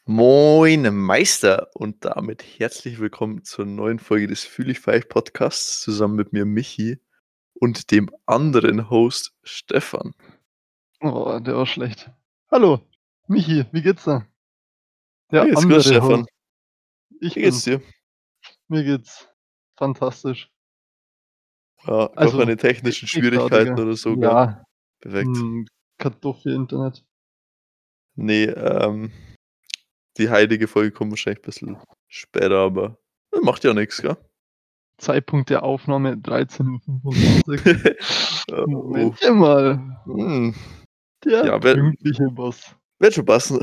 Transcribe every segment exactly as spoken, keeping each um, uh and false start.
Moin Meister und damit herzlich willkommen zur neuen Folge des Fühl ich Feich Podcasts zusammen mit mir Michi und dem anderen Host Stefan. Oh, der war schlecht. Hallo, Michi, wie geht's dir? Mir Der geht's gut, andere Stefan. Host. Ich Wie geht's bin's. dir? Mir geht's fantastisch. Ja, gar Also, keine eh technischen eh klar, Schwierigkeiten Digga. oder so, gell? Ja, Perfekt. hm, Kartoffel-Internet. Ne, ähm, die heilige Folge kommt wahrscheinlich bisschen später, aber macht ja nix, gell? Zeitpunkt der Aufnahme dreizehn Uhr fünfundzwanzig. Oh. Momentchen mal. Hm. Der Ja, wird pünktliche Boss. wird schon passen.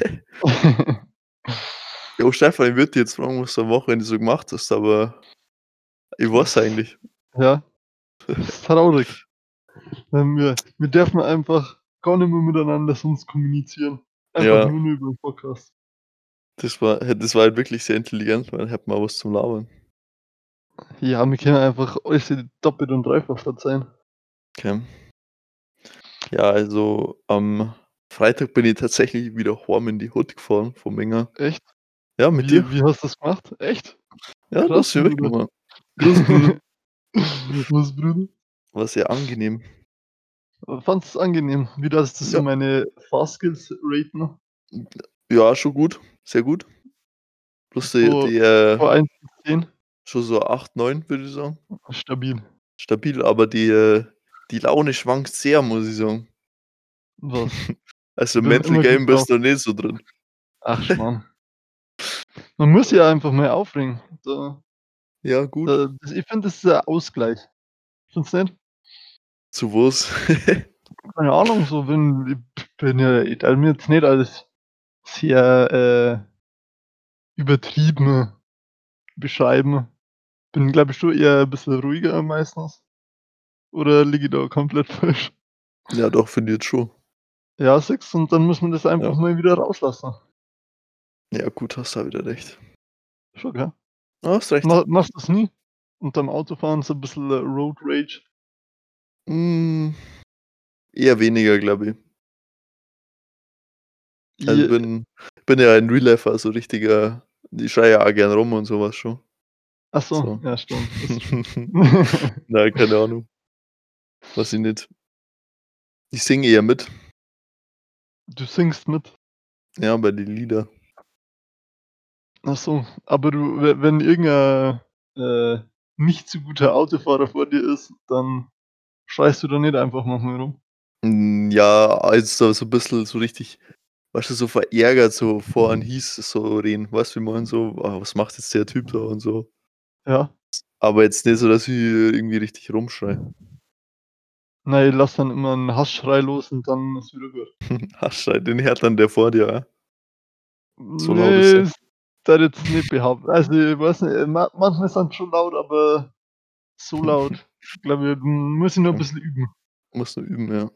Jo, Stefan, ich würde dich jetzt fragen, was du am Wochenende so gemacht hast, aber ich weiß Das eigentlich. ja, ist traurig. Wenn wir wir dürfen einfach gar nicht mehr miteinander sonst kommunizieren. Einfach Ja, nur noch über 'n Podcast. das war äh, das war halt wirklich sehr intelligent, weil dann hätten wir was zum Labern. Ja, wir können einfach alles doppelt und dreifach verzeihen. Okay. Ja, also am Freitag bin ich tatsächlich wieder heim in die Hut gefahren von Minga. Echt? Ja, mit dir? Wie wie hast du's gemacht? Echt? Ja, du hast Krass, mich Bruder. mitgenommen. Groß, Bruder. Was, Bruder? War sehr angenehm. Fandest du's angenehm? Wie darfst du so Ja, meine Fahrskills raten? ja, schon gut, sehr gut. Bloß die So die, äh, von eins bis zehn? schon so acht, neun, würde ich sagen. Stabil. Stabil, aber die, äh die Laune schwankt sehr, muss ich sagen. Was? Also, Ich im bin Mental immer gut Game drauf. bist du nicht so drin. Ach, Schmarrn. Man muss sich ja einfach mal aufregen. Da Ja, gut. da das ich finde, das ist 'n Ausgleich. Findest du nicht? Zu was? Keine Ahnung, so wenn ich bin ja ich teile mir jetzt nicht als sehr, äh, übertrieben beschreiben. Bin, glaube ich, schon eher 'n bisschen ruhiger meistens. Oder liege ich da komplett falsch? Ja, doch, finde ich jetzt schon. Ja, siehst und dann muss man das einfach Ja. mal wieder rauslassen. Ja, gut, hast da wieder recht. Schon, gell? Ja, hast recht. Ma machst du's nie? Unterm Autofahren so 'n bisschen, äh, Road Rage? Hm, eher weniger, glaube ich. Also, I bin bin ja ein Real Lifer, so richtiger ich schreie ja auch gern rum und so was schon. Ach so, So. ja stimmt, das ist schön. Nein, keine Ahnung. Weiß ich nicht. Ich singe eher mit. Du singst mit? Ja, bei den Lieder. Ach so, aber du we wenn irgend 'n, äh, nicht so guter Autofahrer vor dir ist, dann schreist du da nicht einfach manchmal rum? Hm, ja, also, so bisschen so richtig, weißt du, so verärgert so vor einem hieß so reden. Weißt du, wie ich meine? So: „Ah, was macht jetzt der Typ da?“ und so. Ja. Aber jetzt nicht so, dass ich irgendwie richtig rumschreie. Na, ich lasse dann immer 'n Hassschrei los und dann ist wieder gut. Hassschrei, den hört dann der vor dir auch? So laut ist Ne, er. das würde ich jetzt nicht behaupten. Also, ich weiß nicht, ma manchmal sind schon laut, aber so laut, glaube ich, hm, muss ich noch 'n Okay. bisschen üben. Musst du üben, ja.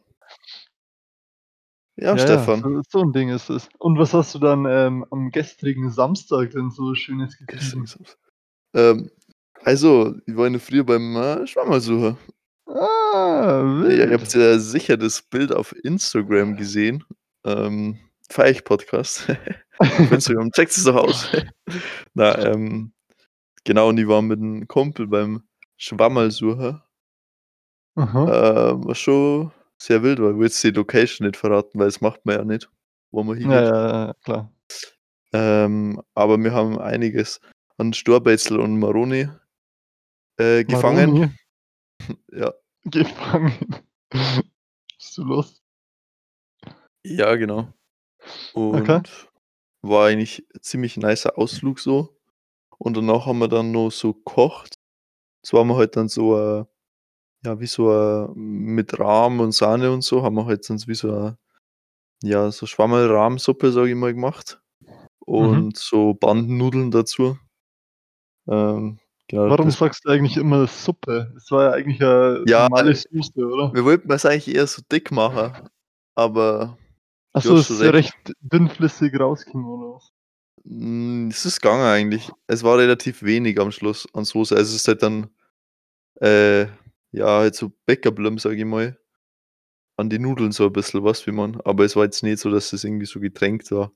Ja, Ja, ja, Stefan. so so 'n Ding ist es. Und was hast du dann, ähm, am gestrigen Samstag denn so Schönes Gestrigen getrieben? Samstag. Ähm, also, ich war in der Früh beim, äh, Schwammersucher. Ah, Ja, ihr wild. habt ja sicher das Bild auf Instagram gesehen. Ähm, Feich Podcast auf Instagram. Checkt es doch aus. Na, ähm, genau, und ich war mit 'nem Kumpel beim Schwammerlsucher. Aha. Ähm, was schon sehr wild war. Ich will jetzt die Location nicht verraten, weil das macht man ja nicht, wo man Ja, hingeht. ja, ja, klar. Ähm, aber wir haben einiges an Starbeitzl und Maroni äh, gefangen. Maroni? Ja. Gefangen. Hast du Lust? Ja, genau. Okay. Und war eigentlich ziemlich nicer Ausflug so. Und danach haben wir dann noch so gekocht. Das haben wir halt dann so, äh, ja, wie so, äh mit Rahm und Sahne und so, haben wir halt sonst wie so a ja, so Schwammerl-Rahmsuppe, sage ich mal, gemacht Mhm. und so Bandnudeln dazu. Ähm, genau, Warum das sagst du eigentlich immer Suppe? Es war ja eigentlich 'ne Ja, normale Soße, oder? wir wollten es eigentlich eher so dick machen, aber Ach du so, hast es schon ist ja recht. recht dünnflüssig rausgekommen, oder was? Hm, es ist gegangen eigentlich. Es war relativ wenig am Schluss an Soße. Also, es ist halt dann, äh, ja, halt so Bäcker geblieben, sage ich mal. An die Nudeln so 'n bisschen, weißt wie ich meine? Aber es war jetzt nicht so, dass das irgendwie so getränkt war.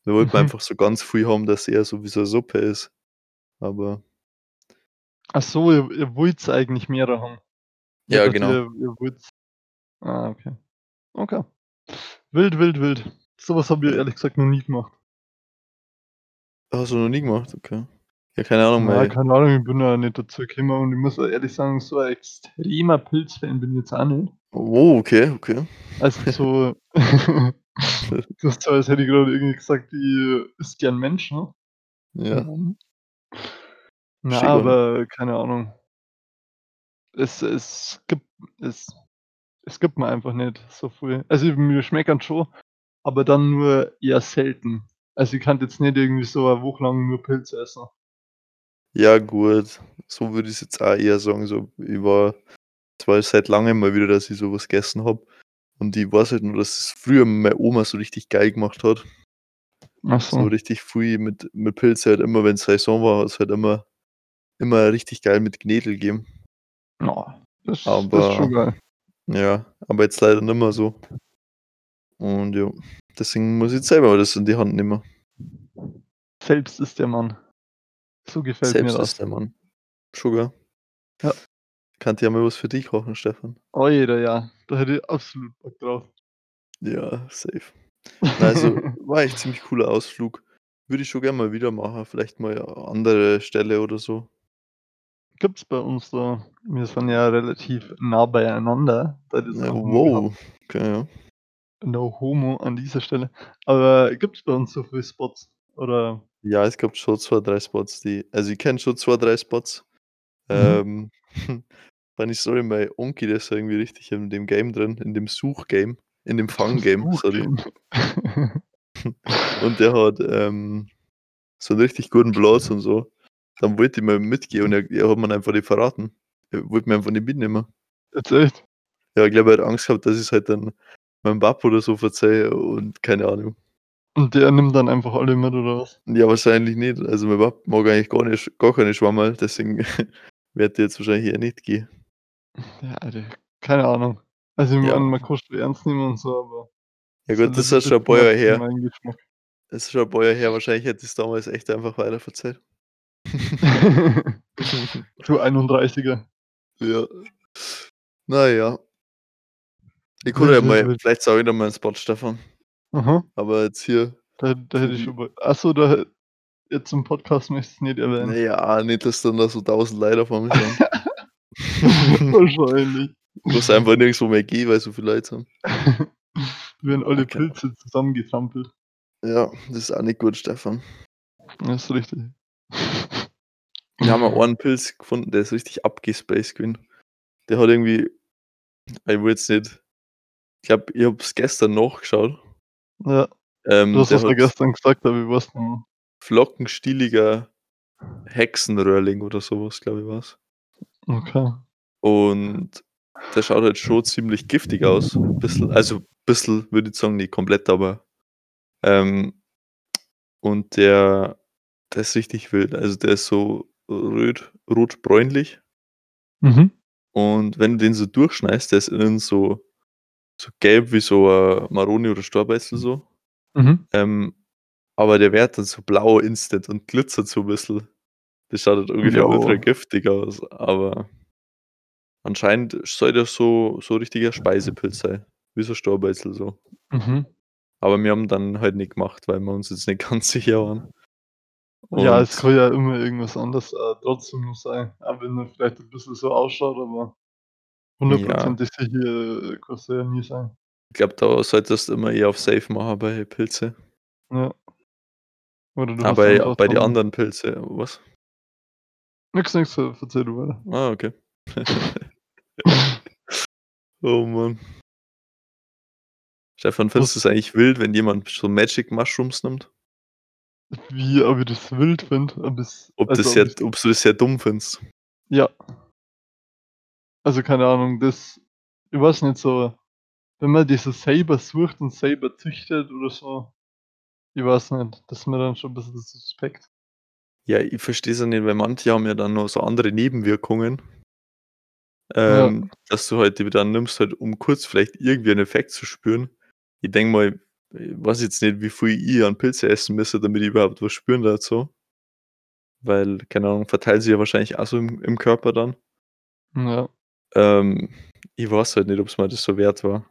Da wollte man Mhm. einfach so ganz viel haben, dass eher so wie so 'ne Suppe ist. Aber Ach so, ihr ihr wollt's eigentlich mehrere haben. Nicht, ja, dass genau. ihr ihr wollt's ah, okay. Okay. Wild, wild, wild. So was habe ich Ja. ehrlich gesagt noch nie gemacht. Hast du noch nie gemacht? Okay. Ja, keine Ahnung, Na, mei keine Ahnung, ich bin da nicht dazu gekommen und ich muss auch ehrlich sagen, so ein extremer Pilz-Fan bin ich jetzt auch nicht. Oh, okay, okay. Also so das ist so, als hätte ich grade irgendwie gesagt, ich esse gern Menschen. Ja, Ähm, na, verstehe gar nicht. aber keine Ahnung. Es es gibt es es gibt mir einfach nicht so viel. Also, mir schmeckert's schon, aber dann nur eher selten. Also, ich könnte jetzt nicht irgendwie so 'ne Woche lang nur Pilze essen. Ja gut, so würde ich's jetzt auch eher sagen, so ich war zwar seit Langem mal wieder, dass ich so was gegessen habe und ich weiß halt nur, dass es früher meine Oma so richtig geil gemacht hat. Ach So so. richtig viel mit mit Pilze halt immer, wenn's Saison war, hat's halt immer immer richtig geil mit Knädel gegeben. Ja, das das ist schon Aber geil. ja, aber jetzt leider nicht mehr so. Und ja, deswegen muss ich jetzt selber das in die Hand nehmen. Selbst ist der Mann. So gefällt mir Selbst das. ist der Mann. Schon, gell? Ja. Könnte ja mal was für dich kochen, Stefan. Oida, ja, da hätte ich absolut Bock drauf. Ja, safe. Na, also, war echt ziemlich cooler Ausflug. Würde ich schon gern mal wieder machen, vielleicht mal a andere Stelle oder so. Gibt's bei uns da. Wir sind ja relativ nah beieinander, bei der Ja, Sache mal gehabt. wow. Okay, ja. No homo an dieser Stelle. Aber gibt's bei uns so viele Spots oder Ja, es gibt schon zwei, drei Spots, die also, ich kenne schon zwei, drei Spots. Mhm. Ähm, funny Story, mein Onkel, der ist da irgendwie richtig in dem Game drin, in dem Such-Game, in dem Fang-Game, sorry. Such-Game. Und der hat, ähm, so 'n richtig guten Platz und so. Dann wollte ich mal mitgehen und er er hat mir'n einfach nicht verraten. Er wollte mich einfach nicht mitnehmen. Jetzt echt? Ja, ich glaube, er hat Angst gehabt, dass ich's halt dann meinem Papa oder so erzähle und keine Ahnung. Und der nimmt dann einfach alle mit oder was? Ja, wahrscheinlich nicht. Also, mein Papa mag eigentlich gar nicht gar keine Schwammerl, deswegen wird der jetzt wahrscheinlich eher nicht gehen. Ja, Alter, keine Ahnung. Also, ich meine, Ja. man kann schon ernst nehmen und so, aber Ja ist 'n gut, das little ist bit schon ein too paar Jahre much für her. meinen Geschmack. Das ist schon ein paar Jahre her. Wahrscheinlich hätte ich's damals echt einfach weiterverzählt. Du Einunddreißiger. Ja. Na ja. Ich kann Wild, ja wild, mal wild. vielleicht sage ich dir mal 'n Spot, Stefan. Aha. Aber jetzt hier Da da für hätte ich die schon Bock. Ach so, da jetzt im Podcast möchtest du's nicht Na erwähnen. ja, nicht, dass dann da so tausend Leute auf einmal sind. Wahrscheinlich. Wo's einfach nirgendwo mehr geht, weil so viele Leute sind. Werden Ah, alle keine Pilze zusammengetrampelt. Ja, das ist auch nicht gut, Stefan. Das ist richtig. Wir haben auch einen Pilz gefunden, der ist richtig abgespaced gewesen. Der hat irgendwie ich will jetzt nicht ich glaube, ich habe es gestern nachgeschaut. Ja, Ähm, das, der was er hat gestern gesagt hat, ich weiß nicht mehr. flockenstieliger Hexenröhrling oder so was, glaube ich, war's. Okay. Und der schaut halt schon ziemlich giftig aus. Bisschen also, bisschen, würde ich sagen, nicht komplett, aber, ähm und der der ist richtig wild. Also, der ist so röt rotbräunlich. Mhm. Und wenn du den so durchschneidest, der ist innen so so gelb wie so 'n Maroni oder Staubbeißel so. Mhm. Ähm, aber der wird dann so blau instant und glitzert so 'n bisschen. Das schaut halt ungefähr ultra Jo. giftig aus, aber anscheinend soll der so so richtiger Speisepilz sein, wie so Staubbeißel so. Mhm. Aber wir haben dann halt nicht gemacht, weil wir uns jetzt nicht ganz sicher waren. Ja, es Und kann ja immer irgendwas anderes, äh, trotzdem noch sein, auch wenn er vielleicht 'n bisschen so ausschaut, aber Ja. hundertprozentig sicher kann's ja nie sein. Ich glaube, da solltest du immer eher auf safe machen bei Pilze. Ja. Oder du hast Aber einfach bei den dann anderen Pilze was? Nix, nix, äh, erzähl du weiter. Ah, okay. Oh Mann. Stefan, findest Was du's eigentlich wild, wenn jemand so Magic Mushrooms nimmt? Wie, ob ich das wild finde? Ob es Ob also, das ob sehr ich's ob du das sehr dumm findest? Ja. Also, keine Ahnung, das ich weiß nicht so, wenn man das so selber sucht und selber züchtet oder so, ich weiß nicht, das ist mir dann schon 'n bisschen suspekt. Ja, ich verstehe es ja nicht, weil manche haben ja dann noch so andere Nebenwirkungen. Ja. Ähm, dass du halt die dann nimmst halt, um kurz vielleicht irgendwie 'n Effekt zu spüren. Ich denke mal Äh, weiß jetzt nicht, wie viel ich an Pilze essen müsste, damit ich überhaupt was spüren dazu. Weil, keine Ahnung, verteilt sich ja wahrscheinlich auch so im im Körper dann. Ja. Ähm, ich weiß halt nicht, ob's mir das so wert war.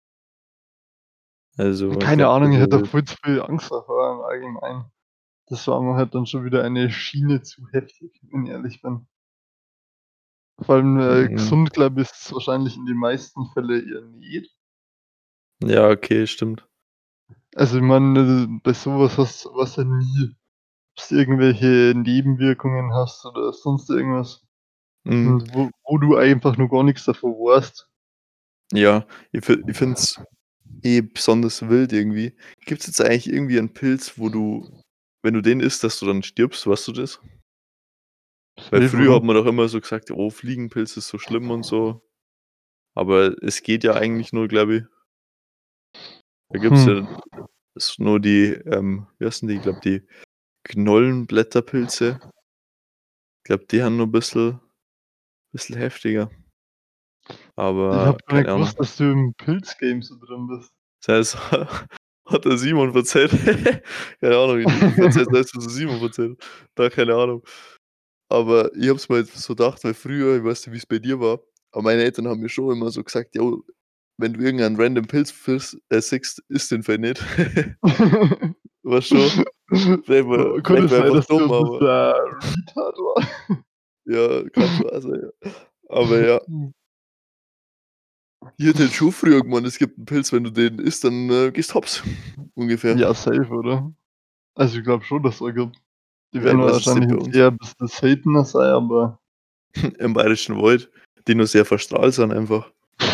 Also, ich Keine glaube, Ahnung, das ich wäre hätte da wild. viel zu viel Angst davor im Allgemeinen. Das war mir halt dann schon wieder eine Schiene zu heftig, wenn ich ehrlich bin. Vor allem, äh, Mhm. gesund, glaube ich, ist es wahrscheinlich in den meisten Fälle eher nicht. Ja, okay, stimmt. Also, ich meine, bei so was hast weißt ja nie, ob's irgendwelche Nebenwirkungen hast oder sonst irgendwas. Mhm. Und wo wo du einfach noch gar nix davon weißt. Ja, ich fi ich finde es eh besonders wild irgendwie. Gibt's jetzt eigentlich irgendwie einen Pilz, wo du, wenn du den isst, dass du dann stirbst, weißt du das? Weil Safe, früher hat oder? man doch immer so gesagt: „Oh, Fliegenpilz ist so schlimm und so.“ Aber es geht ja eigentlich nur, glaube ich da gibt's Hm. ja ist nur die, ähm wie heißen die? Ich glaube, die Knollenblätterpilze. Ich glaube, die haben nur bisschen bisschen heftiger. Ich Aber habe gar nicht keine Ahnung. gewusst, dass du im Pilzgame so drin bist. Das hat der Simon erzählt. Keine Ahnung, ich ich erzähle das jetzt, was der Simon erzählt. Da keine Ahnung. Aber ich habe es mir jetzt so gedacht, weil früher, ich weiß nicht, wie's bei dir war, aber meine Eltern haben mir schon immer so gesagt: „Jo, wenn du irgendeinen random Pilz fist äh, siehst, iss den vielleicht nicht.“ Weißt schon? Vielleicht war Boah, kann vielleicht es war er sein, einfach dass du dumm, 'n aber bisschen Retard war? Ja, kann schon auch sein, ja. Aber ja. Hm. Ich hätte halt schon früher gemeint, es gibt 'n Pilz, wenn du den isst, dann, äh, gehst hops, ungefähr. Ja, safe, oder? Also, ich glaube schon, dass es gibt. Die Ja, werden ich weiß es nicht wahrscheinlich bei jetzt uns. eher 'n bisschen seltener sein, aber Im Bayerischen Wald, die nur sehr verstrahlt sind einfach.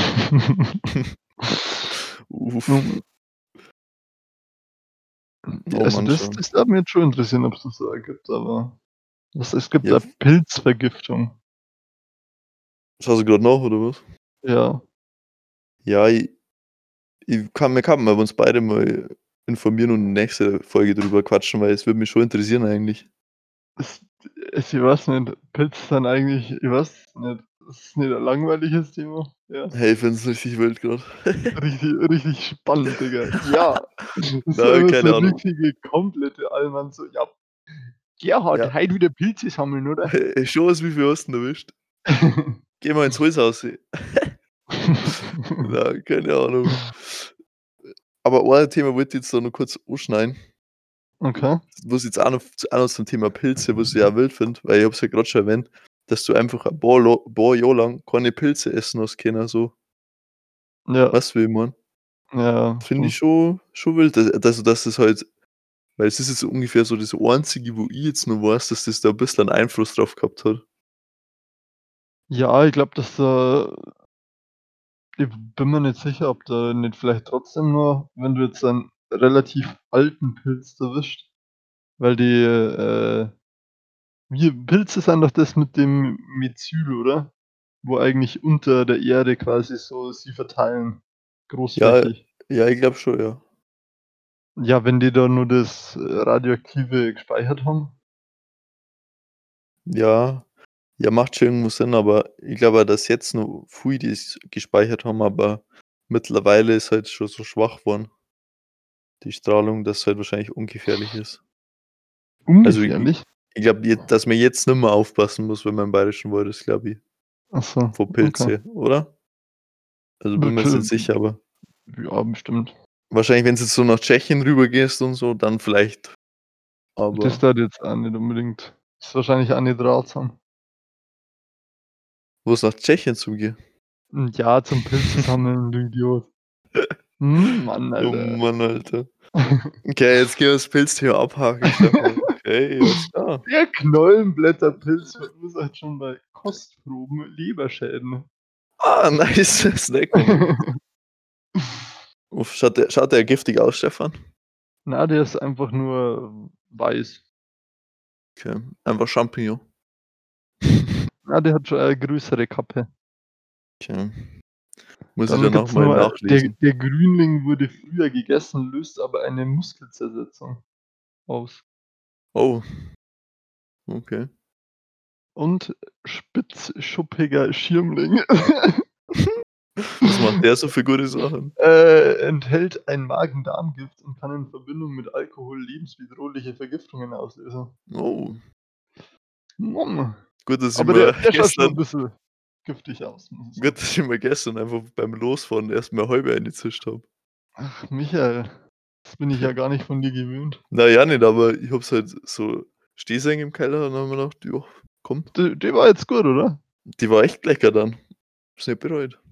Uff. Mhm. Oh Also, Mann, das schon. das würde mich jetzt schon interessieren, ob's das so ergibt, aber es es gibt Ja, da f Pilzvergiftung. Schaust du grad nach oder was? Ja. Ja, i ich kann wir kann mal uns beide mal informieren und nächste Folge drüber quatschen, weil es würde mich schon interessieren eigentlich. Es es ich weiß nicht, Pilze sind eigentlich ich weiß nicht, ist es nicht ein langweiliges Thema? Ja. Hey, ich finde es richtig wild grad. Richtig richtig spannend, Digga. Ja, das ist Na, einfach so keine 'ne Ahnung. richtige komplette Allmann so: „Ja, Gerhard, Ja. heute wieder Pilze sammeln, oder?“ Äh, schon was wie viel hast 'n erwischt? Geh mal ins Holz aussiehe. Na, keine Ahnung. Aber ein Thema wollte ich jetzt da noch kurz anschneiden. Okay. Was jetzt auch noch auch noch zum Thema Pilze, was ich auch wild finde, weil ich habe es ja grad schon erwähnt, dass du einfach ein paar Lo paar Jahr lang keine Pilze essen hast können so. Ja. Weißt du, wie ich meine? Ja, Finde ich stimmt. schon schon wild, da dass dass das halt weil es ist jetzt so ungefähr so das Einzige, wo ich jetzt noch weiß, dass das da 'n bisschen einen Einfluss drauf gehabt hat. Ja, ich glaube, dass da ich bin mir nicht sicher, ob da nicht vielleicht trotzdem nur, wenn du jetzt einen relativ alten Pilz erwischt, weil die, äh wir Pilze sind doch das mit dem Myzel, oder? Wo eigentlich unter der Erde quasi so sie verteilen, Ja, großflächig. ja, ich glaube schon, ja. Ja, wenn die da nur das, äh, Radioaktive gespeichert haben? Ja, ja, macht schon irgendwo Sinn, aber ich glaube auch, dass jetzt noch viele das gespeichert haben, aber mittlerweile ist halt schon so schwach geworden die Strahlung, dass es halt wahrscheinlich ungefährlich ist. Also, i Ungefährlich? ich glaube, j dass man jetzt nicht mehr aufpassen muss, wenn man im Bayerischen Wald ist, glaube ich. Ach so, Vor okay. Pilze, oder? Also, bin mir jetzt nicht sicher, aber Ja, bestimmt. wahrscheinlich, wenn's jetzt so nach Tschechien rüber gehst und so, dann vielleicht, Das aber dauert jetzt auch nicht unbedingt. Ist wahrscheinlich auch nicht ratsam. Wo's nach Tschechien zugehe? Hm, ja, zum Pilze sammeln, du Idiot. Hm, Mann, Oh Alter. Mann, Alter. Okay, jetzt können wir das Pilzthema abhaken, Stefan. Okay, alles klar. Der Knollenblätterpilz verursacht schon bei Kostproben Leberschäden. Ah, nice, snacken wir was. Uff, schaut der schaut der giftig aus, Stefan? Na, der ist einfach nur weiß. Okay, einfach Champignon. Ja, der hat schon eine größere Kappe. Okay. Muss ich Dann dann noch gibt's mal noch der nachlesen. der Grünling wurde früher gegessen, löst aber eine Muskelzersetzung aus. Oh. Okay. Und spitzschuppiger Schirmling. Was macht der so für gute Sachen? Äh, enthält ein Magen-Darm-Gift und kann in Verbindung mit Alkohol lebensbedrohliche Vergiftungen auslösen. Oh. Mann. Gut, dass ich Aber der mir der schaut schon 'n gestern bisschen giftig aus, muss ich gut, sagen. dass ich mir gestern einfach beim Losfahren erst mal 'ne halbe reingezischt habe. Ach, Michael, das bin ich ja gar nicht von dir gewöhnt. Na ja nicht, aber ich habe es halt so stehen sehen im Keller und dann habe ich mir gedacht: „Ja, komm.“ D die war jetzt gut, oder? Die war echt lecker dann. Habe es nicht bereut.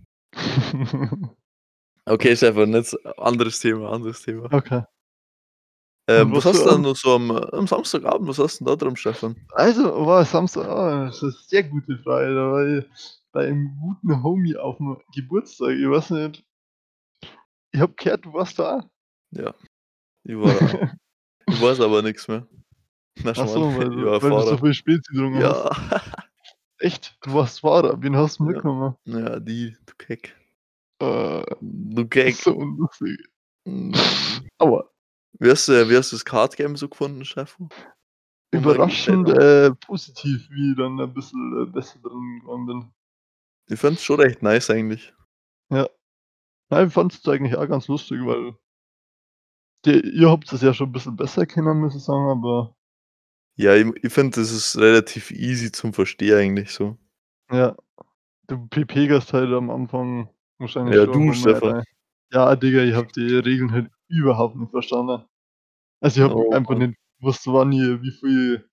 Okay, Stefan, jetzt anderes Thema, anderes Thema. Okay. Und Ähm, was was hast du für denn noch so am am Samstagabend was hast 'n da treiben, Stefan? Also, war Samstag ah, das ist 'ne sehr gute Frage. Da war ich bei einem guten Homie auf'm Geburtstag. Ich weiß nicht ich habe gehört, du warst da? Ja, ich war da. Ich weiß aber nix mehr. Na Ach Schmarrn, so, weil ich du war weil du so Fahrer. viel Spezi getrunken hast. Ja. Echt? Du warst Fahrer? Wen hast 'n Ja. mitgenommen? Ja, die, du Keck. Äh, Du das ist Keck. so unlustig. Hm. Aua. Wie hast du wie hast du das Card Game so gefunden, Stefan? Wo wir geredet Überraschend, haben? äh, positiv, wie ich dann ein bisschen, äh, besser drin geworden bin. Ich fand's schon recht nice eigentlich. Ja. Ja, ich fand's eigentlich auch ganz lustig, weil die ihr habt es ja schon 'n bisschen besser kennen, muss ich sagen, aber Ja, ich ich finde, das ist relativ easy zum Verstehen eigentlich so. ja, du pepegerst halt am Anfang wahrscheinlich Ja, schon du, rumher Stefan. rein. Ja, Digga, ich habe die Regeln halt überhaupt nicht verstanden. Also, ich habe Oh einfach Mann. nicht gewusst, wann ich wie viel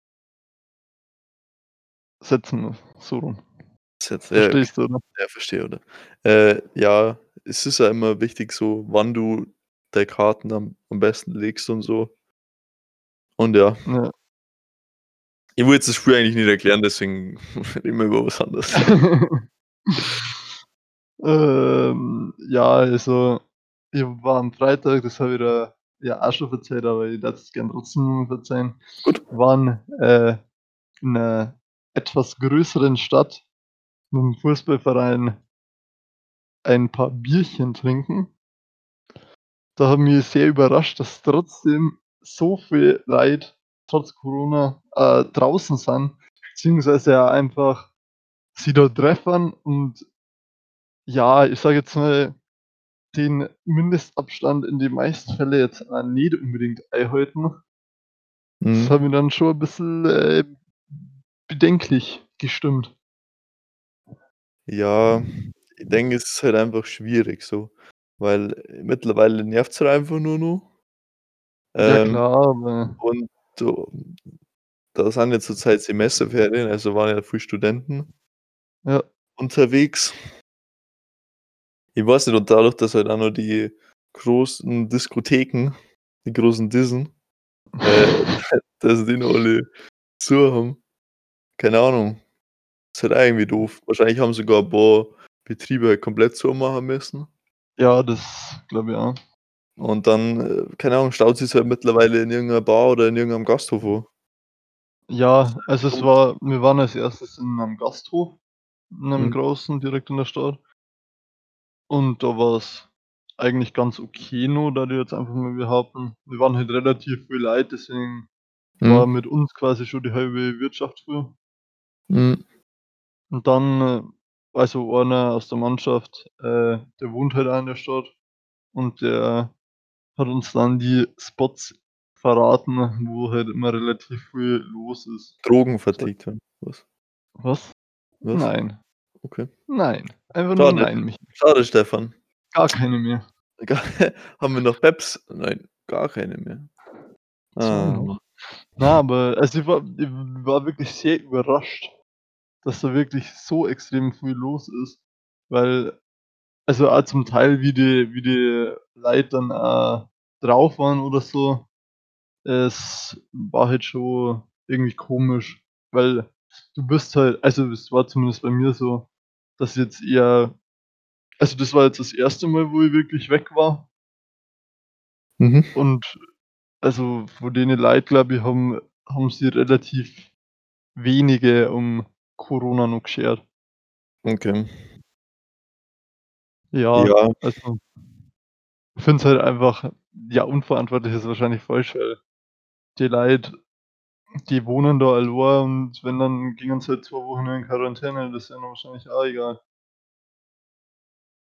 setzen muss, so rum. Ist jetzt ja, okay. Verstehst du, oder? Ja, verstehe, oder? Äh, ja, es ist ja immer wichtig so, wann du deine Karten am am besten legst und so. Und ja. Ja. Ich wollte jetzt das Spiel eigentlich nicht erklären, deswegen reden wir über was anderes. Ähm, ja, also, ich war am Freitag, das habe ich dir ja auch schon erzählt, aber ich darf's gern trotzdem noch mal verzeihen. Gut. Waren, äh, in 'ner etwas größeren Stadt mit'm Fußballverein ein paar Bierchen trinken. Da hat mich sehr überrascht, dass trotzdem so viel Leute trotz Corona, äh, draußen sind, beziehungsweise ja einfach sich da treffen und ja, ich sage jetzt mal, den Mindestabstand in den meisten Fälle jetzt auch nicht unbedingt einhalten. Das Mhm. hat mich dann schon 'n bisschen, äh, bedenklich gestimmt. Ja, ich denke, es ist halt einfach schwierig so, weil mittlerweile nervt's halt einfach nur noch. Ja Ähm, klar, aber und du da sind ja zurzeit Semesterferien, also waren ja viel Studenten Ja. unterwegs. Ich weiß nicht, und dadurch, dass halt auch noch die großen Diskotheken, die großen Dissen, äh, dass die noch alle zu haben. Keine Ahnung. Ist halt auch irgendwie doof. Wahrscheinlich haben sogar 'n paar Betriebe halt komplett zumachen müssen. Ja, das glaube ich auch. Und dann, äh, keine Ahnung, staut sich's halt mittlerweile in irgend 'ner Bar oder in irgendeinem Gasthof an. Das ist Ja, halt also es doof. war wir waren als Erstes in 'nem Gasthof, in 'nem Mhm. großen direkt in der Stadt. Und da war's eigentlich ganz okay noch, würde ich jetzt einfach mal behaupten. Wir waren halt relativ viele Leute, deswegen war Mhm. mit uns quasi schon die halbe Wirtschaft voll. Mhm. Und dann, äh, also einer aus der Mannschaft, äh, der wohnt halt auch in der Stadt und der hat uns dann die Spots verraten, wo halt immer relativ viel los ist. Drogen So vertickt haben. Was? Was? Was? Nein. Okay. Nein. Einfach nur Schade. nein, Michi. Schade, Stefan. Gar keine mehr. Gar haben wir noch Peps? Nein, gar keine mehr. zwei Ah. noch. Na, aber also ich war ich war wirklich sehr überrascht, dass da wirklich so extrem viel los ist, weil also auch zum Teil, wie die wie die Leute dann auch drauf waren oder so. Es war halt schon irgendwie komisch, weil du bist halt also es war zumindest bei mir so, dass jetzt eher also das war jetzt das erste Mal, wo ich wirklich weg war. Mhm. Und also von denen Leute, glaube ich, haben haben sich relativ wenige um Corona noch geschert. Okay. Ja, Ja. also ich finde es halt einfach ja, unverantwortlich ist wahrscheinlich falsch, weil die Leute, die wohnen da allein und wenn, dann gingen sie halt zwei Wochen in Quarantäne, das ist ja wahrscheinlich auch egal.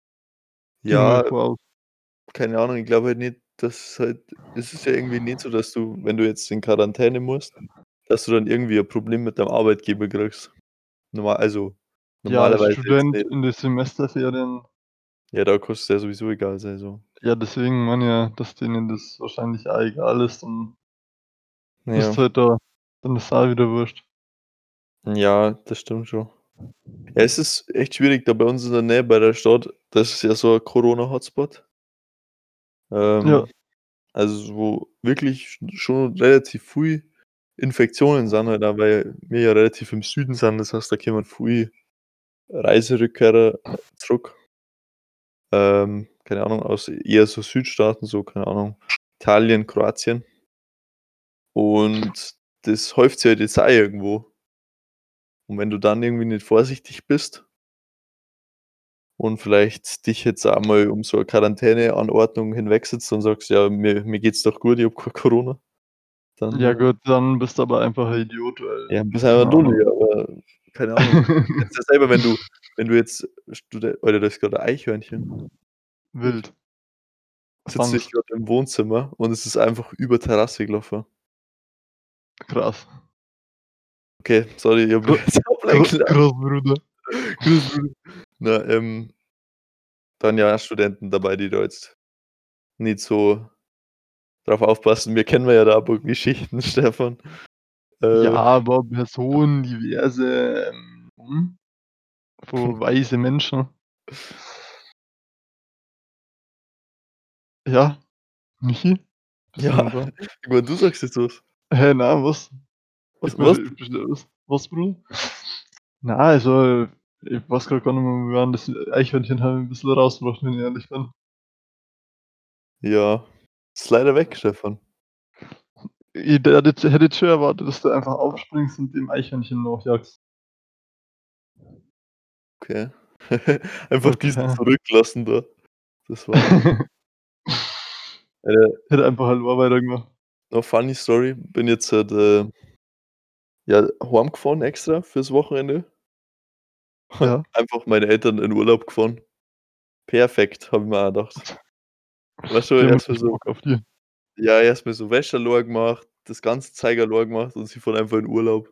Gehe mal Ja, davon aus. keine Ahnung, ich glaube halt nicht, dass halt es ist ja irgendwie nicht so, dass du, wenn du jetzt in Quarantäne musst, dass du dann irgendwie 'n Problem mit deinem Arbeitgeber kriegst. Normal also, Ja, als normalerweise jetzt Student nicht. in den Semesterferien Ja, da kann's dir ja sowieso egal sein so. ja, deswegen meine ja, dass denen das wahrscheinlich auch egal ist und Ja. bist halt da, dann ist auch wieder wurscht. Ja, das stimmt schon. Ja, es ist echt schwierig da bei uns in der Nähe bei der Stadt. Das ist ja so 'n Corona-Hotspot. Ja. Ähm, also, wo wirklich sch schon relativ viel Infektionen sind halt auch, weil wir ja relativ im Süden sind. Das heißt, da kommen viel Reiserückkehrer, äh, zurück. Ähm, keine Ahnung, aus eher so Südstaaten, so, keine Ahnung, Italien, Kroatien. Und das häuft sich halt jetzt auch irgendwo. Und wenn du dann irgendwie nicht vorsichtig bist und vielleicht dich jetzt auch mal um so 'ne Quarantäneanordnung hinwegsetzt und sagst: „Ja, mir mir geht's doch gut, ich habe kein Corona“, dann, Ja äh gut, dann bist du aber einfach ein Idiot, weil Ja, bist einfach 'n keine Dulli, Ahnung. aber keine Ahnung. Kennst ja selber, wenn du wenn du jetzt Studen Alter, da ist grad 'n Eichhörnchen. Wild. Sitze ich Fang's. grad im Wohnzimmer und es ist einfach über Terrasse gelaufen. Krass. Okay, sorry, ich habe Gro mich jetzt gro ablenken lassen. groß, Bruder. Na, ähm dann ja Studenten dabei, die da jetzt nicht so drauf aufpassen. Wir kennen ja da paar Geschichten, Stefan. Ja, Äh aber Personen, diverse, ähm, hm, so weise Menschen. Ja, Michi? Bist du Ja, noch da? ich meine, du sagst jetzt was. Hä, na, was? Was Ich was? bin was was, Bruder? Na, also, ich weiß grad gar nicht mehr, wo wir waren. Das Eichhörnchen hat mich 'n bisschen rausgebracht, wenn ich ehrlich bin. Ja, ist leider weg, Stefan. Ich d hätte jetzt hätte jetzt schon erwartet, dass du einfach aufspringst und dem Eichhörnchen nachjagst. Okay. Einfach diesen Okay. zurücklassen da. Das war Äh Hätte einfach Hallo weitergemacht. No funny Story, bin jetzt halt, äh ja, heimgefahren extra fürs Wochenende. Ja. Einfach meine Eltern in Urlaub gefahren. Perfekt, habe ich mir auch gedacht. Weißt du, Die haben erst mal richtig so Bock auf dich. ja, erst mal so Wäsche gemacht, das ganze Zeug gemacht und sie fahren einfach in Urlaub.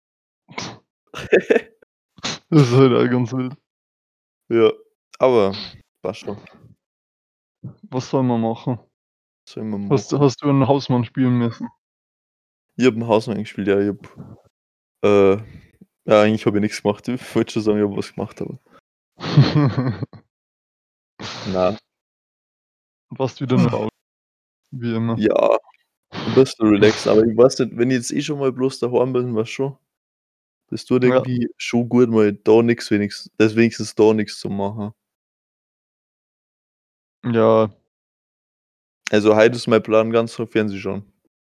Das ist halt auch ganz wild. Ja, aber passt schon. Was soll man machen? Was soll man Hast du machen? hast du 'n Hausmann spielen müssen? Ich habe 'n Hausmann gespielt, ja, ich habe äh, ja, eigentlich habe ich nix gemacht. Ich wollte schon sagen, ich habe was gemacht, aber Na. Warst wieder nur faul, wie immer. Ja, 'n bisschen relaxen, aber ich weiß nicht, wenn ich jetzt eh schon mal bloß daheim bin, weißt schon? Das tut Ja. irgendwie schon gut, mal da nix wenigst dass wenigstens da nix zu machen. Ja. Also, heute ist mein Plan ganz klar Fernsehen schauen.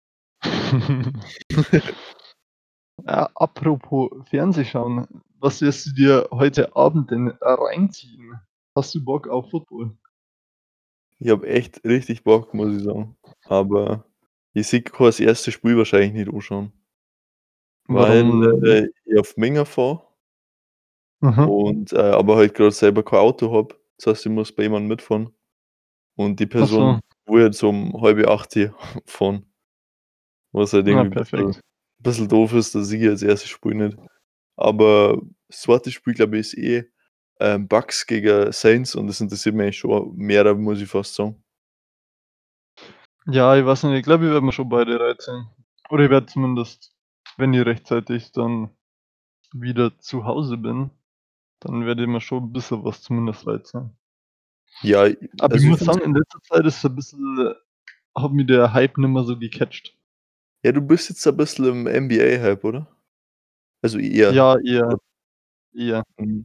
Ja, apropos Fernseh schauen. Was wirst du dir heute Abend denn reinziehen? Hast du Bock auf Football? Ich habe echt richtig Bock, muss ich sagen. Aber ich sehe kein das erste Spiel wahrscheinlich nicht anschauen. Weil, Warum äh, ich auf Mengen fahre Mhm. und, äh, aber halt grad selber kein Auto habe. Das heißt, ich muss bei jemandem mitfahren. Und die Ach Person so. will jetzt um halbe acht fahren. Was halt Ja, irgendwie bisschen perfekt. bisschen doof ist, da sehe ich das erste Spiel nicht. Aber das zweite Spiel, glaube ich, ist eh, ähm, Bucks gegen Saints und das interessiert mich eigentlich schon mehr, muss ich fast sagen. Ja, ich weiß nicht, ich glaube, ich werde mir schon beide reinziehen. Oder ich werde zumindest, wenn ich rechtzeitig dann wieder zu Hause bin, dann werde ich mir schon 'n bisschen was zumindest reinziehen. Ja, i Aber ich also, ich muss finde sagen, es in letzter Zeit ist so 'n bisschen hat mich der Hype nicht mehr so gecatcht. Ja, du bist jetzt ein bisschen im NBA-Hype, oder? Also, eher, Ja, eher oder? eher. Mhm.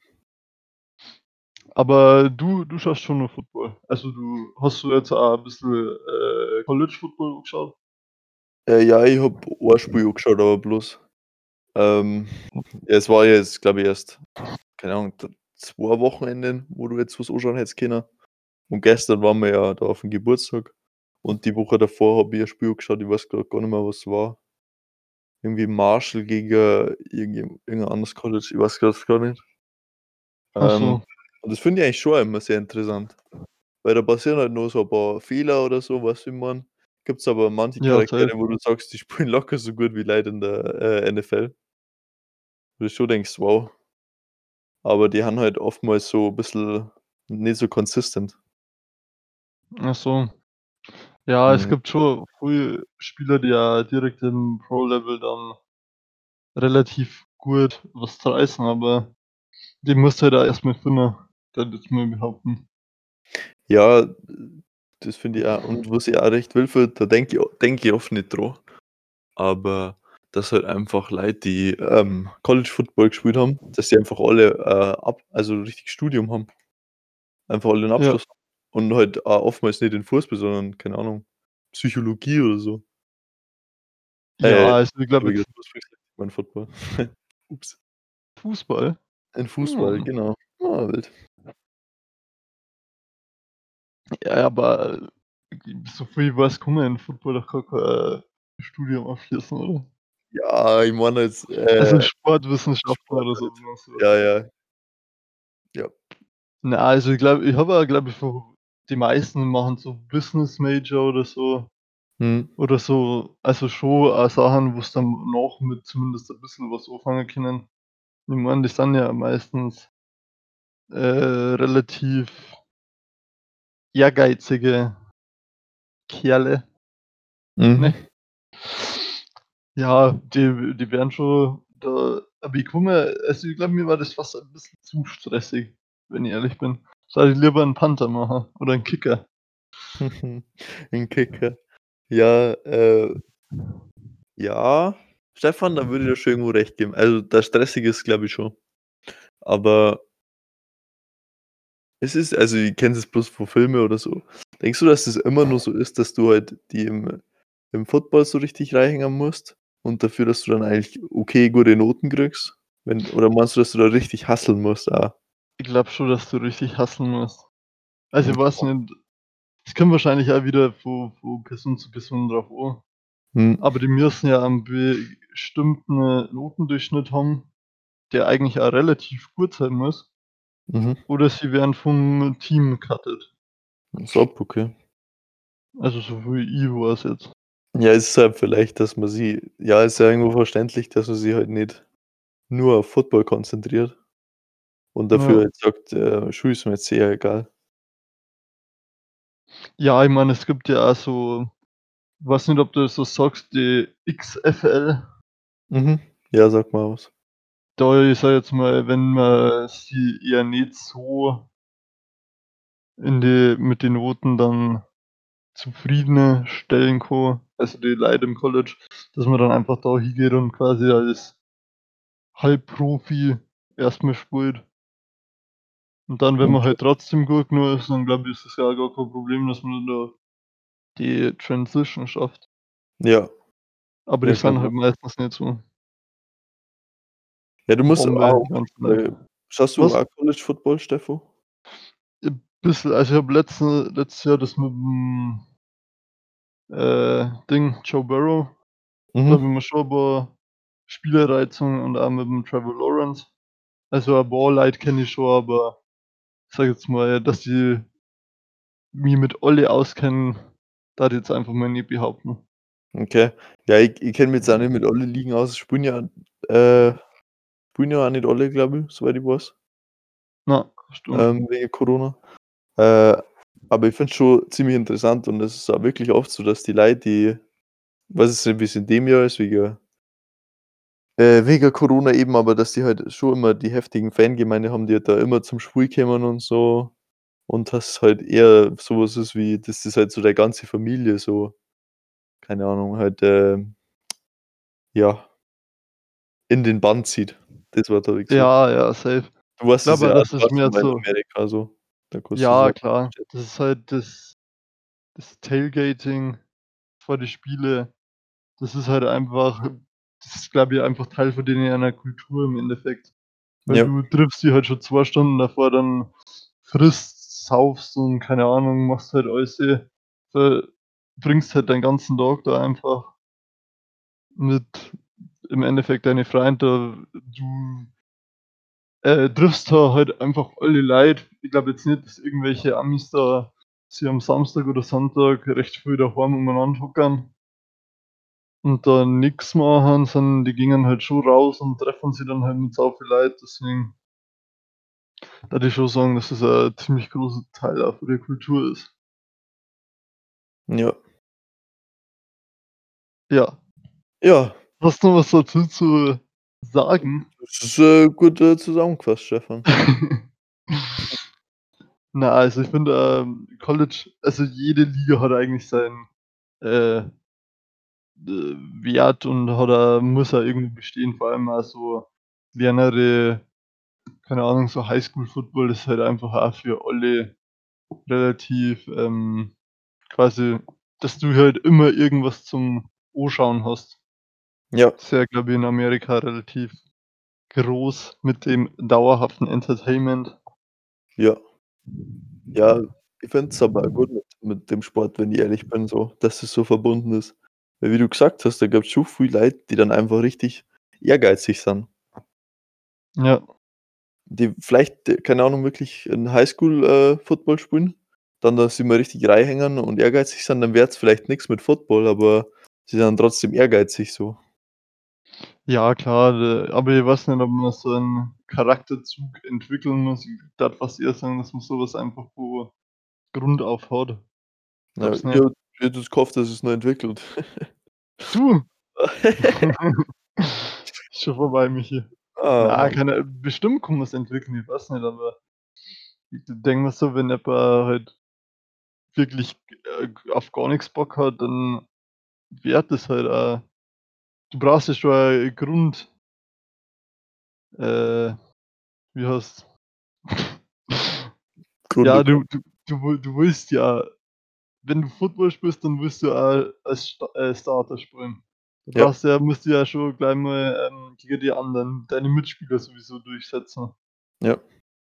Aber du du schaust schon noch Football. Also, du hast du jetzt auch 'n bisschen, äh, College Football geschaut? Äh, ja, ich habe ein Spiel angeschaut, aber bloß. Ähm, ja, es war ja jetzt, glaube ich, erst, keine Ahnung, t zwei Wochenenden, wo du jetzt was anschauen hättest können. Und gestern waren wir ja da auf'm Geburtstag und die Woche davor habe ich ein Spiel geschaut, ich weiß grad gar nicht mehr, was war. Irgendwie Marshall gegen irgend irgendein anderes College, ich weiß grad gar nicht. Ach Ähm, so. und das finde ich eigentlich schon immer sehr interessant. weil da passieren halt nur so 'n paar Fehler oder so, weißt du, wie ich meine? Gibt's aber manche Ja, safe. Charaktere, wo du sagst, die spielen locker so gut wie Leute in der, äh, N F L. Wo du schon denkst: „Wow.“ Aber die haben halt oftmals so bisschen nicht so consistent. Ach so. Ja, es Mhm. gibt schon viel Spieler, die ja direkt im Pro-Level dann relativ gut was reißen, aber die musst du halt auch erst mal finden, würde ich mal behaupten. Ja, äh, das finde ich auch. Und was ich auch recht will für da denke ich o denke ich oft nicht dran. Aber dass halt einfach Leute, die, ähm, College Football gespielt haben, dass die einfach alle, äh, ab also richtig Studium haben. Einfach alle 'n Ja. Abschluss und halt auch oftmals nicht in Fußball, sondern, keine Ahnung, Psychologie oder so. Ja, Äh, also ich glaube habe ich jetzt grad Fußball gesagt? Ich meine Football. Ups. Fußball? In Fußball, Hm. genau. Ah, wild. Ja, aber so viel ich weiß, kann man in Football doch gar kein Studium abschließen, oder? Ja, ich meine jetzt, Also äh, Sportwissenschaften Sport oder so, halt. meinst du, Ja, oder? ja. Ja. Na, also ich glaube ich habe ja, glaube ich, so die meisten machen so Business Major oder so Mhm. oder so also schon auch Sachen, wo's dann noch mit zumindest ein bisschen was anfangen können. Ich meine, die sind ja meistens äh, relativ ehrgeizige Kerle, ne? Mhm. Ja, die die werden schon da aber ich kann mir also ich glaube, mir war das fast ein bisschen zu stressig, wenn ich ehrlich bin. Soll ich lieber 'n Panther machen oder 'n Kicker. 'N Kicker. Ja, äh ja, Stefan, da würde ich dir schon irgendwo recht geben. Also, das Stressige ist, glaube ich schon. Aber es ist also, ich kenne das bloß von Filmen oder so. Denkst du, dass es immer nur so ist, dass du halt die im im Football so richtig reinhängen musst und dafür, dass du dann eigentlich okay gute Noten kriegst? Wenn oder meinst du, dass du da richtig hustlen musst auch? Ich glaube schon, dass du richtig hustlen musst. Also, ich weiß Okay. nicht, es kommt wahrscheinlich auch wieder von von Person zu Person drauf an. Mhm. Aber die müssen ja einen bestimmten Notendurchschnitt haben, der eigentlich auch relativ gut sein muss. Mhm. Oder sie werden vom Team cutted. Als ob, okay. Also, so wie ich weiß jetzt. Ja, es ist halt vielleicht, dass man sie ja, ist ja irgendwo verständlich, dass man sich halt nicht nur auf Football konzentriert und dafür Ja. halt sagt, äh, Schule ist mir jetzt eher egal. Ja, ich meine, es gibt ja auch so weiß nicht, ob du das so sagst, die X F L. Mhm. Ja, sag mal was. Da ich sage jetzt mal, wenn man sie eher nicht so in die mit den Noten dann zufriedenstellen kann, also die Leute im College, dass man dann einfach da hingeht und quasi als Halbprofi erst mal spielt. Und dann, wenn man Okay. halt trotzdem gut genug ist, dann glaube ich, ist das ja auch gar kein Problem, dass man da die Transition schafft. Ja. Aber die Ja, kann sind sein. halt meistens nicht so Ja, du musst Bombe, auch die ganzen äh, Leute. schaust du Was? auch College Football, Steffo? Äh, bisschen, also ich habe letzte letztes Jahr das mit'm äh, Ding, Joe Burrow, da Mhm. habe ich mir schon 'n paar Spiele reingezogen und auch mit'm Trevor Lawrence. Also ein paar Leute kenne ich schon, aber ich sage jetzt mal, dass die mich mit alle auskennen, darf ich jetzt einfach mal nicht behaupten. Okay. Ja, ich ich kenne mich jetzt auch nicht mit allen Ligen aus. Es spielen ja äh, spielen ja auch nicht alle, glaube ich, soweit ich weiß. Ja, stimmt. Ähm, wegen Corona. Äh, aber ich finde es schon ziemlich interessant und es ist auch wirklich oft so, dass die Leute, die weiß jetzt nicht, wie's in dem Jahr ist, wegen äh, wegen Corona eben, aber dass die halt schon immer die heftigen Fangemeinde haben, die halt da immer zum Spiel kommen und so. Und dass halt eher so was ist wie dass das halt so deine ganze Familie so, keine Ahnung, halt, ähm ja in den Bann zieht. Das Wort habe ich gesucht. Ja, ja, safe. Du weißt es Glaube ja auch, auch, das du ist warst ja mehr mal in so Amerika so. Da kannst du's Ja, ja klar. Das ist halt das das Tailgating vor die Spiele. Das ist halt einfach das ist, glaube ich, einfach Teil von denen einer Kultur im Endeffekt. Weil Ja. du triffst dich halt schon zwei Stunden davor, dann frisst, saufst und keine Ahnung, machst halt alles, äh, verbringst halt deinen ganzen Tag da einfach mit im Endeffekt deine Freunde. Du äh, triffst da halt einfach alle Leute. Ich glaube jetzt nicht, dass irgendwelche Amis da sie am Samstag oder Sonntag recht früh daheim umeinander hocken und dann nix machen, sondern die gingen halt schon raus und treffen sich dann halt mit sau viel Leute, deswegen würde ich schon sagen, dass das ein ziemlich großer Teil auch von der Kultur ist. Ja. Ja. Ja. Hast du noch was dazu zu sagen? Das ist, äh, gut, äh, zusammengefasst, Stefan. Na, also ich finde, ähm, College also jede Liga hat eigentlich seinen, äh, äh, Wert und hat er muss er irgendwie bestehen, vor allem auch so kleinere, keine Ahnung, so Highschool-Football ist halt einfach auch für alle relativ, ähm, quasi, dass du halt immer irgendwas zum Anschauen hast. Ja. Ist ja, glaube ich, in Amerika relativ groß mit dem dauerhaften Entertainment. Ja. Ja, ich finde es aber auch gut mit mit dem Sport, wenn ich ehrlich bin so, dass es so verbunden ist. Weil wie du gesagt hast, da gibt's schon viel Leute, die dann einfach richtig ehrgeizig sind. Ja. Die vielleicht, äh, keine Ahnung, wirklich in Highschool, äh, Football spielen, dann da sie mal richtig reinhängen und ehrgeizig sind, dann wird's vielleicht nix mit Football, aber sie sind trotzdem ehrgeizig so. Ja klar, äh, aber ich weiß nicht, ob man so 'n Charakterzug entwickeln muss. Ich würde fast eher sagen, dass man so was einfach von Grund auf hat. Ja, Glaubst ich nicht? hätte ich hätte jetzt gehofft, dass es noch entwickelt. Du? Ist schon vorbei, Michi. Ah, Na, Mann. keine bestimmt kann man's entwickeln, ich weiß nicht, aber ich denke mir so, wenn jemand halt wirklich, äh, auf gar nix Bock hat, dann wird das halt auch du brauchst ja schon ein Grund äh, wie heißt's? Ja, Grunde. du du du wi du willst ja wenn du Football spielst, dann willst du auch als Sta äh, Starter spielen. Du Ja. brauchst ja musst du ja schon gleich mal, ähm, gegen die anderen deine Mitspieler sowieso durchsetzen. Ja.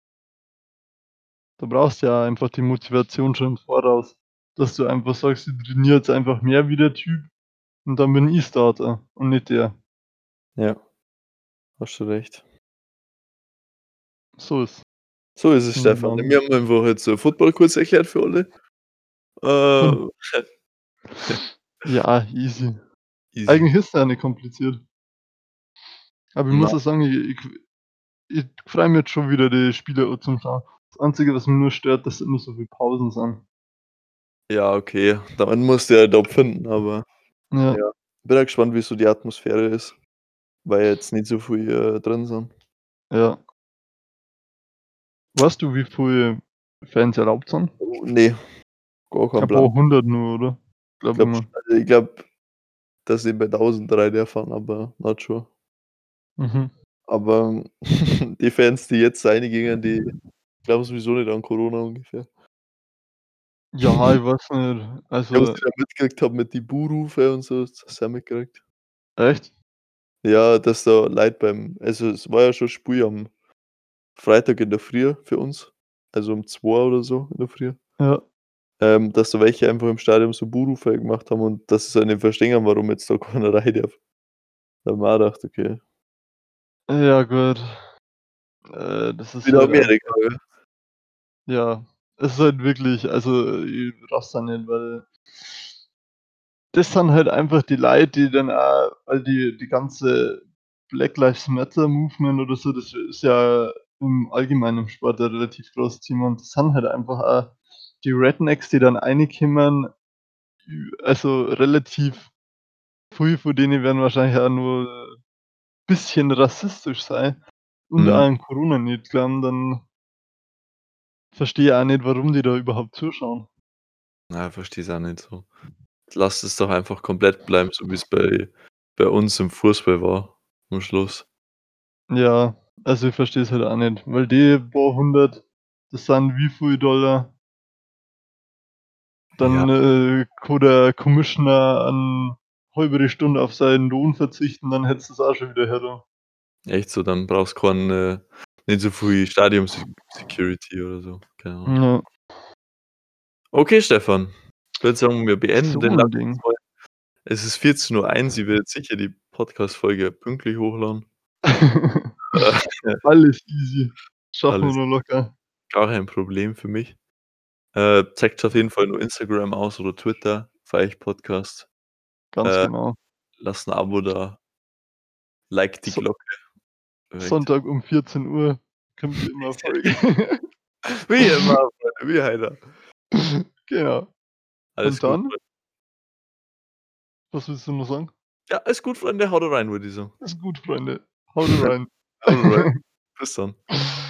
Du brauchst ja einfach die Motivation schon im Voraus, dass du einfach sagst: „Ich trainiere jetzt einfach mehr wie der Typ und dann bin ich Starter und nicht der.“ Ja. Hast du recht. So ist So ist es, meine Stefan. Meinung. Wir haben einfach jetzt, äh, Football kurz erklärt für alle. Und Äh. Ja, easy. Easy. Eigentlich ist ja nicht kompliziert. Aber ich muss Na. auch sagen, ich ich ich freue mich jetzt schon wieder, die Spiele auch zum Schauen. Das Einzige, was mich nur stört, dass immer so viel Pausen sind. Ja, okay, dann musst du halt abfinden, aber Ja. ja. Bin auch gespannt, wie so die Atmosphäre ist, weil jetzt nicht so viel, äh, drin sind. Ja. Weißt du, wie viel Fans erlaubt sind? Oh, ne, gar keinen Ein Plan. paar hundert nur, oder? Ich Glaube ich glaube mal. also, ich glaube, dass sie bei tausend rein fahren, aber not sure. Mhm. Aber die Fans, die jetzt reingingen, die glauben sowieso nicht an Corona ungefähr. Ja, ich weiß nicht. Ja, was Also ich da mitgekriegt habe mit die Buhrufe und so, das hast du auch mitgekriegt? Echt? Ja, dass da Leute beim also, es war ja schon Spiel am Freitag in der Früh für uns, also, um zwei oder so in der Früh. Ja. Ähm, dass da welche einfach im Stadion so Buhrufe gemacht haben und dass sie auch nicht verstehen, warum jetzt da keiner rein darf. Da habe ich mir auch gedacht: „Okay.“ Ja gut. Äh, das ist Wieder halt Amerika, einfach gell? Ja, es ist halt wirklich also, ich raff's da nicht, weil das sind halt einfach die Leute, die dann auch weil die die ganze Black Lives Matter Movement oder so, das ist ja im allgemeinen im Sport ein relativ großes Thema und das sind halt einfach auch die Rednecks, die dann reinkommen, ü also, relativ viel von denen werden wahrscheinlich auch nur bisschen rassistisch sein und auch Mhm. an Corona nicht glauben, dann verstehe ich auch nicht, warum die da überhaupt zuschauen. Ja, verstehe es auch nicht so. Lasst es doch einfach komplett bleiben, so wie's bei bei uns im Fußball war am Schluss. Ja, also, ich verstehe es halt auch nicht, weil die paar hundert, das sind wie viel Dollar? Ja. Dann, äh, kann der Commissioner an halbe Stunde auf seinen Lohn verzichten, dann hättest du's auch schon wieder her da. Echt so, dann brauchst kein äh, nicht so viel Stadium Se Security oder so, keine Ahnung. Ja. Okay, Stefan. Ich würde sagen, wir beenden So den 'n Ding. Es ist vierzehn Uhr eins, ich werde jetzt sicher die Podcast-Folge pünktlich hochladen. Äh, Alles easy. Schaffen wir Alles noch locker. gar kein Problem für mich. Äh, checkt auf jeden Fall nur Instagram aus oder Twitter, Feicht Podcast. Ganz Äh, genau. lasst 'n Abo da. Liked die So Glocke. Perfekt. Sonntag um vierzehn Uhr kommt wie immer Folge. Wie immer, Freunde, wie heiter. Genau. Alles Und gut, dann? Freunde. Was willst du noch sagen? Ja, alles gut, Freunde, haut rein, würde ich sagen. Ist gut, Freunde. Haut rein. Haut rein. Bis dann.